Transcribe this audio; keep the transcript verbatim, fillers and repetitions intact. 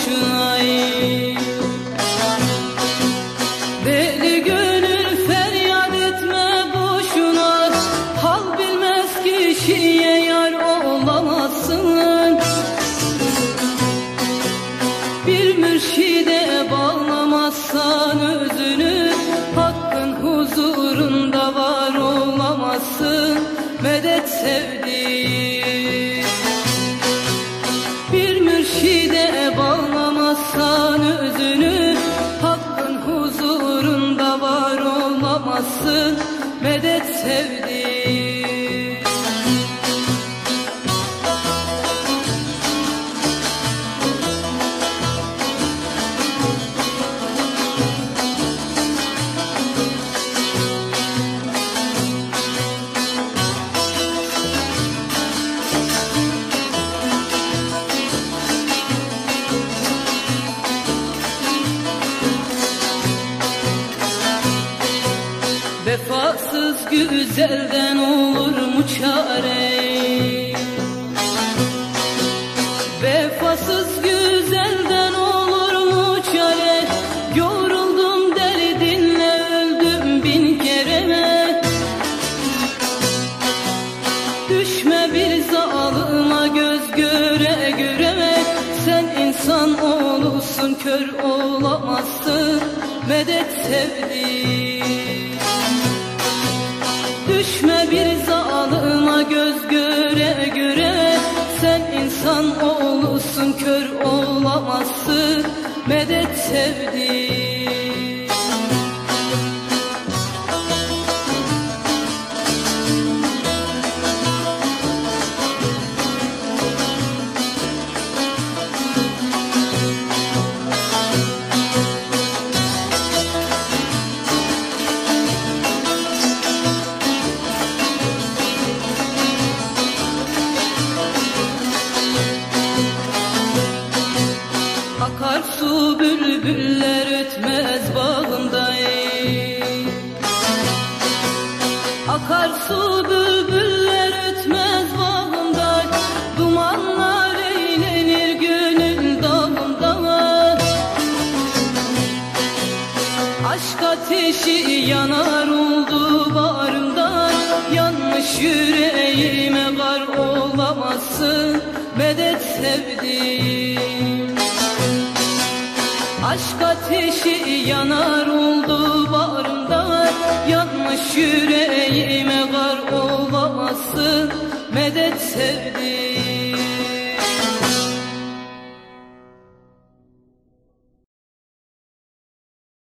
boşuna. Deli gönül feryat etme boşuna, hal bilmez kişiye yar olamazsın. Bir mürşide bağlamazsan özünü, hakkın huzurunda var olamazsın. Medet sevdiğim, bir mürşide bağlamazsan özünü, hakkın huzurunda var olamazsın. Medet sevdiğim. Vefasız güzelden olur mu çare? Vefasız güzelden olur mu çare? Yoruldum derdinle, öldüm bin kere. Düşme bir zalıma göz göre göre. Sen insan olursun, kör olamazsın. Medet sevdiğim. Düşme bir zalıma göz göre göre. Sen insan olursun, kör olamazsın. Medet sevdiğim. Akarsu bülbüller ötmez bağında. Akarsu bülbüller ötmez bağında. Dumanlar eğlenir gönül dağında. Aşk ateşi yanar oldu bağrımda. Yanmış yüreğime kar olamazsın. Medet sevdiğim. Aşk ateşi yanar oldu bağrımda. Yanmış yüreğime kar olamazsın. Medet sevdiğim.